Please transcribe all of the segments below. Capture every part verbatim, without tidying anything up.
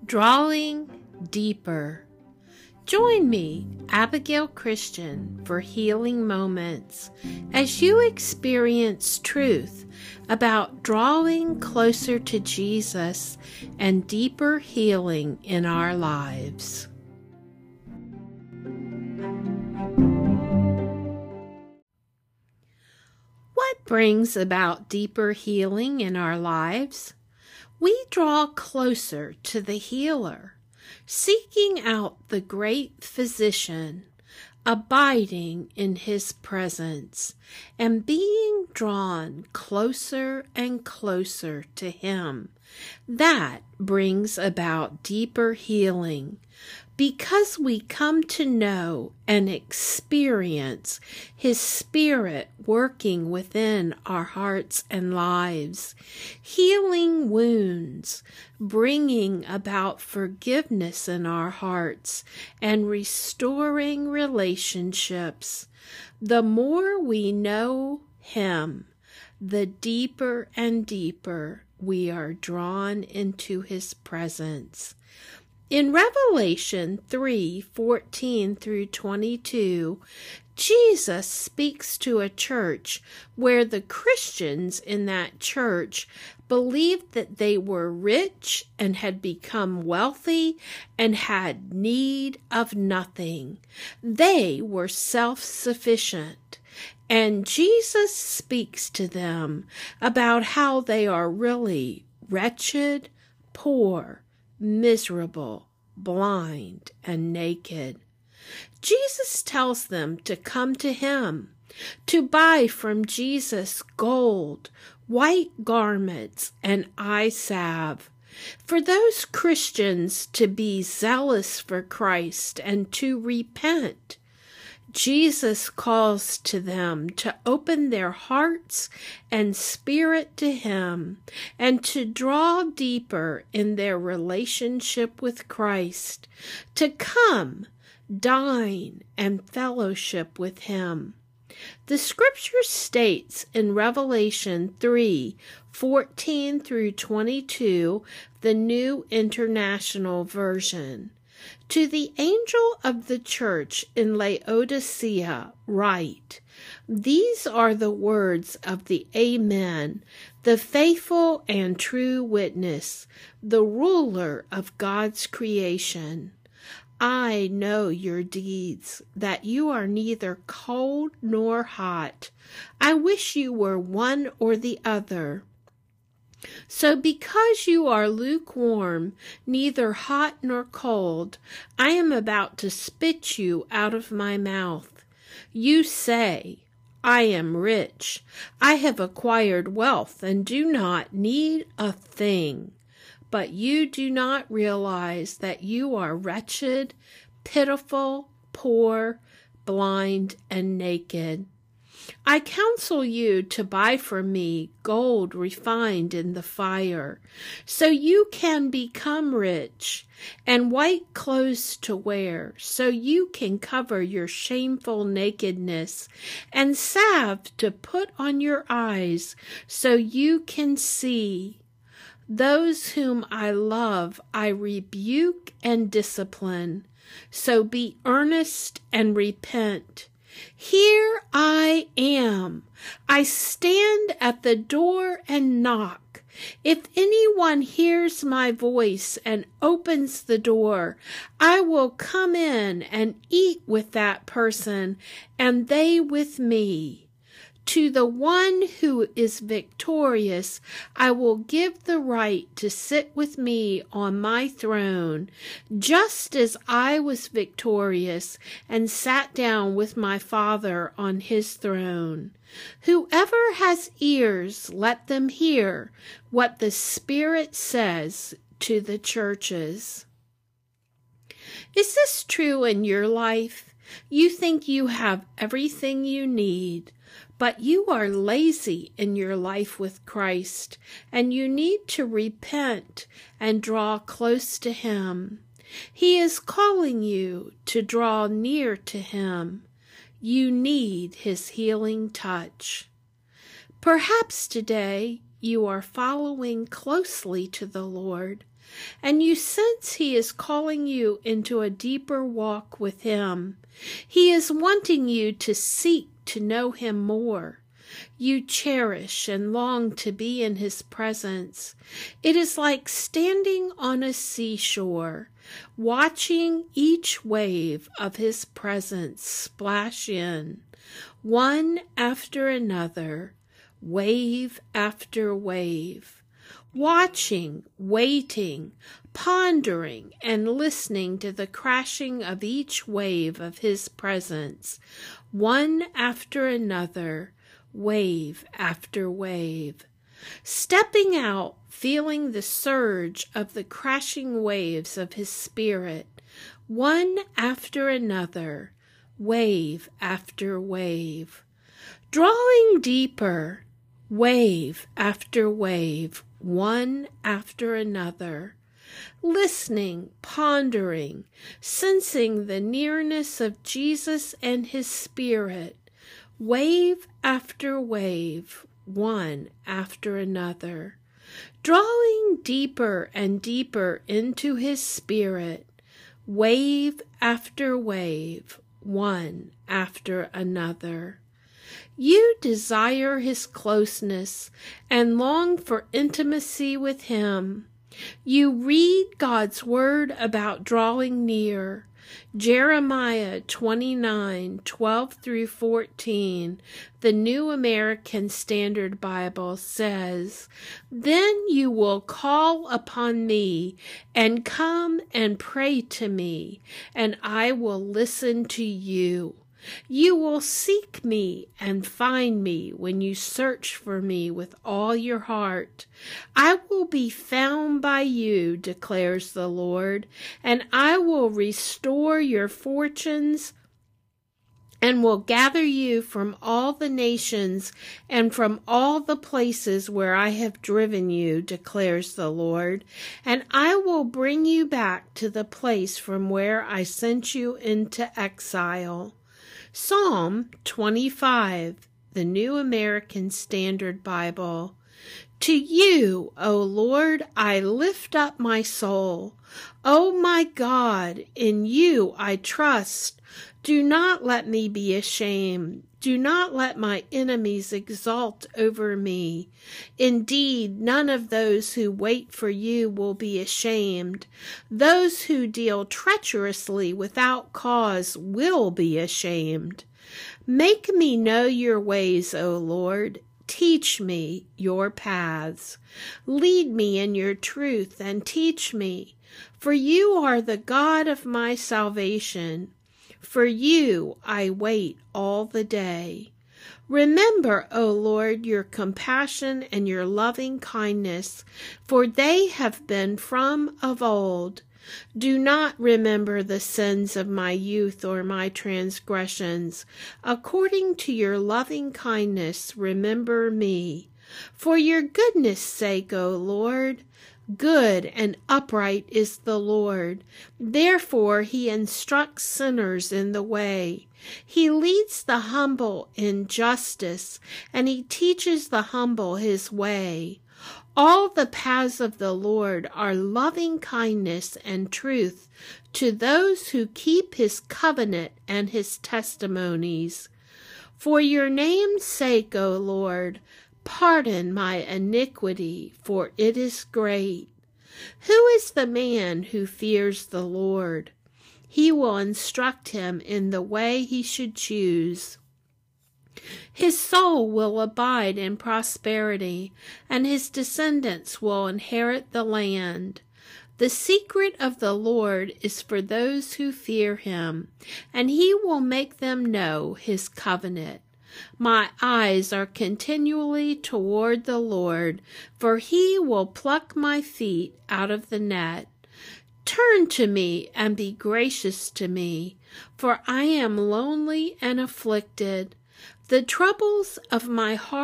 Drawing Deeper. Join me, Abigail Christian, for healing moments as you experience truth about drawing closer to Jesus and deeper healing in our lives. What brings about deeper healing in our lives? We draw closer to the healer, seeking out the great physician, abiding in his presence, and being drawn closer and closer to him. That brings about deeper healing, because we come to know and experience his Spirit working within our hearts and lives, healing wounds, bringing about forgiveness in our hearts, and restoring relationships. The more we know him, the deeper and deeper we are drawn into his presence. In Revelation three fourteen through twenty-two, Jesus speaks to a church where the Christians in that church believed that they were rich and had become wealthy and had need of nothing. They were self-sufficient. And Jesus speaks to them about how they are really wretched, poor, miserable, blind, and naked. Jesus tells them to come to him, to buy from Jesus gold, white garments, and eye salve. For those Christians to be zealous for Christ and to repent. Jesus calls to them to open their hearts and spirit to him and to draw deeper in their relationship with Christ, to come, dine, and fellowship with him. The scripture states in Revelation three fourteen through twenty-two, the New International Version. To the angel of the church in Laodicea write, These are the words of the Amen, the faithful and true witness, the ruler of God's creation. I know your deeds, that you are neither cold nor hot. I wish you were one or the other. So because you are lukewarm, neither hot nor cold, I am about to spit you out of my mouth. You say, I am rich. I have acquired wealth and do not need a thing. But you do not realize that you are wretched, pitiful, poor, blind, and naked. I counsel you to buy from me gold refined in the fire, so you can become rich, and white clothes to wear, so you can cover your shameful nakedness, and salve to put on your eyes, so you can see. Those whom I love I rebuke and discipline, so be earnest and repent. Here I am. I stand at the door and knock. If anyone hears my voice and opens the door, I will come in and eat with that person, and they with me. To the one who is victorious, I will give the right to sit with me on my throne, just as I was victorious and sat down with my Father on his throne. Whoever has ears, let them hear what the Spirit says to the churches. Is this true in your life? You think you have everything you need, but you are lazy in your life with Christ, and you need to repent and draw close to him. He is calling you to draw near to him. You need his healing touch. Perhaps today you are following closely to the Lord, and you sense He is calling you into a deeper walk with Him. He is wanting you to seek to know Him more. You cherish and long to be in His presence. It is like standing on a seashore, watching each wave of His presence splash in, one after another, wave after wave, watching, waiting, pondering, and listening to the crashing of each wave of His presence, one after another, wave after wave. Stepping out, feeling the surge of the crashing waves of His Spirit, one after another, wave after wave. Drawing deeper, wave after wave, one after another. Listening, pondering, sensing the nearness of Jesus and His Spirit, wave after wave, one after another. Drawing deeper and deeper into His Spirit, wave after wave, one after another. You desire His closeness and long for intimacy with Him. You read God's Word about drawing near. Jeremiah twenty-nine, twelve through fourteen, the New American Standard Bible says, "Then you will call upon me and come and pray to me, and I will listen to you. You will seek me and find me when you search for me with all your heart. I will be found by you, declares the Lord, and I will restore your fortunes and will gather you from all the nations and from all the places where I have driven you, declares the Lord, and I will bring you back to the place from where I sent you into exile." Psalm twenty-five, the New American Standard Bible. To you, O Lord, I lift up my soul. O my God, in you I trust. Do not let me be ashamed. Do not let my enemies exult over me. Indeed, none of those who wait for you will be ashamed. Those who deal treacherously without cause will be ashamed. Make me know your ways, O Lord. Teach me your paths. Lead me in your truth and teach me, for you are the God of my salvation. For you I wait all the day. Remember, O Lord, your compassion and your loving kindness, for they have been from of old. Do not remember the sins of my youth or my transgressions. According to your loving kindness, remember me. For your goodness' sake, O Lord, good and upright is the Lord. Therefore he instructs sinners in the way. He leads the humble in justice, and he teaches the humble his way. All the paths of the Lord are loving kindness and truth to those who keep his covenant and his testimonies. For your name's sake, O Lord, pardon my iniquity, for it is great. Who is the man who fears the Lord? He will instruct him in the way he should choose. His soul will abide in prosperity, and his descendants will inherit the land. The secret of the Lord is for those who fear him, and he will make them know his covenant. My eyes are continually toward the Lord, for he will pluck my feet out of the net. Turn to me and be gracious to me, for I am lonely and afflicted. The troubles of my heart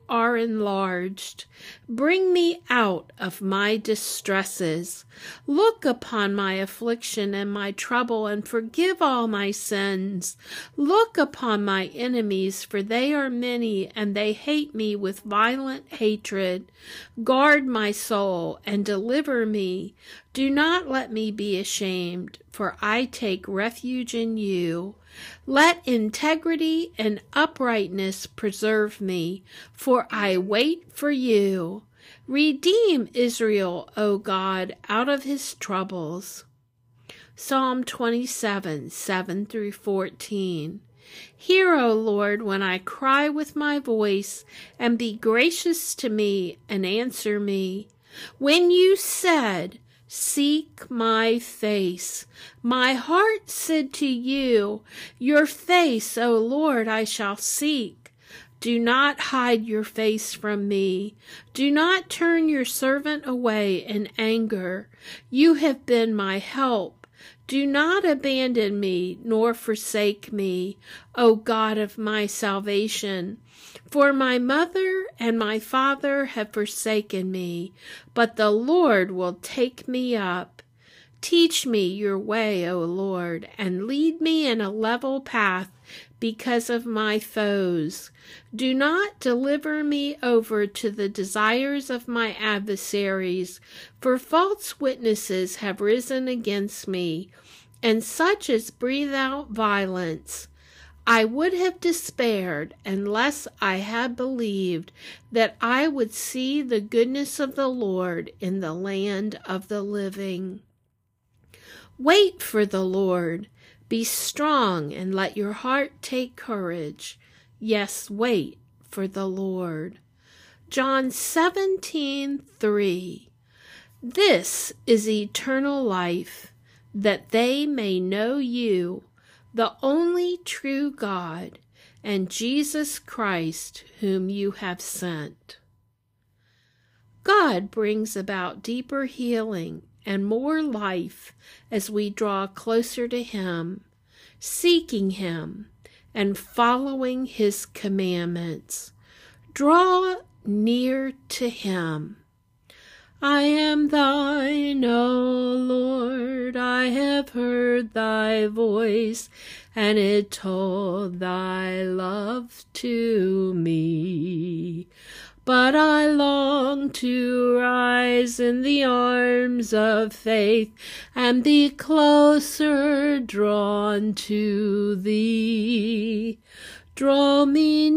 are enlarged. Bring me out of my distresses. Look upon my affliction and my trouble, and forgive all my sins. Look upon my enemies, for they are many, and they hate me with violent hatred. Guard my soul and deliver me. Do not let me be ashamed, for I take refuge in you. Let integrity and uprightness preserve me, for I wait for you. Redeem Israel, O God, out of his troubles. Psalm twenty-seven, seven through fourteen. Hear, O Lord, when I cry with my voice, and be gracious to me and answer me. When you said, "Seek my face," my heart said to you, "Your face, O Lord, I shall seek." Do not hide your face from me. Do not turn your servant away in anger. You have been my help. Do not abandon me, nor forsake me, O God of my salvation. For my mother and my father have forsaken me, but the Lord will take me up. Teach me your way, O Lord, and lead me in a level path because of my foes. Do not deliver me over to the desires of my adversaries, for false witnesses have risen against me, and such as breathe out violence. I would have despaired unless I had believed that I would see the goodness of the Lord in the land of the living. Wait for the Lord. Be strong and let your heart take courage. Yes, wait for the Lord. John seventeen, three. This is eternal life, that they may know you, the only true God, and Jesus Christ, whom you have sent. God brings about deeper healing and more life as we draw closer to Him, seeking Him and following His commandments. Draw near to Him. I am thine, O Lord, I have heard thy voice, and it told thy love to me. But I long to rise in the arms of faith, and be closer drawn to thee. Draw me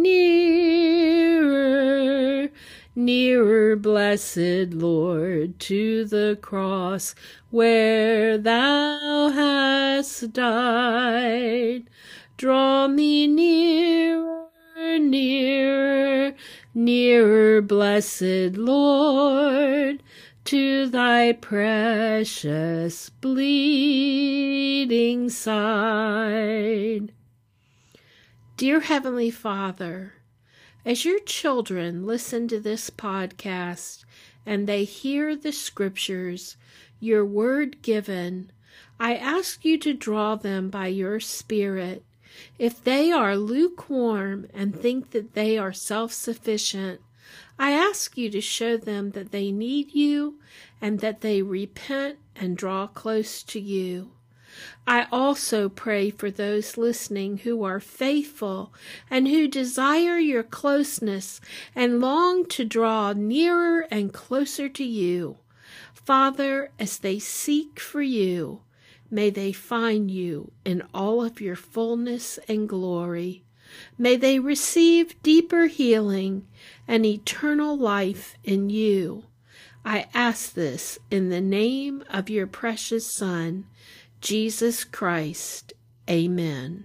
nearer, nearer, blessed Lord, to the cross where thou hast died. Draw me nearer, nearer, nearer, blessed Lord, to thy precious bleeding side. Dear Heavenly Father, as your children listen to this podcast and they hear the scriptures, your word given, I ask you to draw them by your Spirit. If they are lukewarm and think that they are self-sufficient, I ask you to show them that they need you and that they repent and draw close to you. I also pray for those listening who are faithful and who desire your closeness and long to draw nearer and closer to you. Father, as they seek for you, may they find you in all of your fullness and glory. May they receive deeper healing and eternal life in you. I ask this in the name of your precious Son, Jesus Christ. Amen.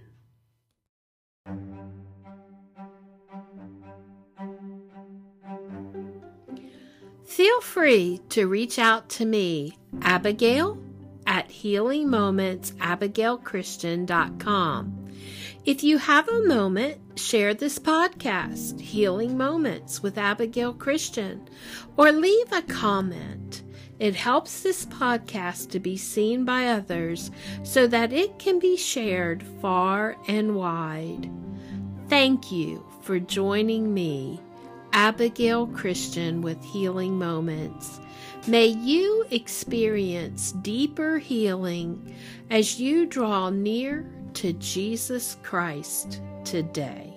Feel free to reach out to me, Abigail, at healing moments abigail christian dot com. If you have a moment, share this podcast, Healing Moments with Abigail Christian, or leave a comment. It helps this podcast to be seen by others so that it can be shared far and wide. Thank you for joining me. Abigail Christian with Healing Moments. May you experience deeper healing as you draw near to Jesus Christ today.